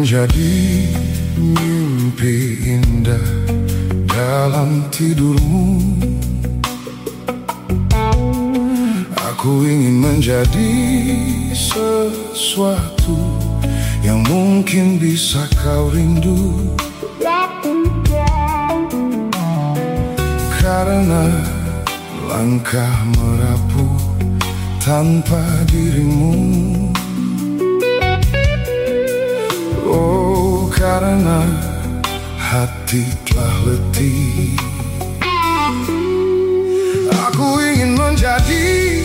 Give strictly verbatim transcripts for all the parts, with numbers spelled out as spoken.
menjadi mimpi indah dalam tidurmu. Aku ingin menjadi sesuatu yang mungkin bisa kau rindu, karena langkah merapuh tanpa dirimu. Oh, karena hati telah letih. Aku ingin menjadi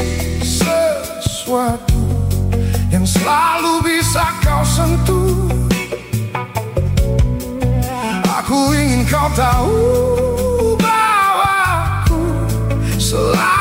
sesuatu yang selalu bisa kau sentuh. Aku ingin kau tahu bahwa aku selalu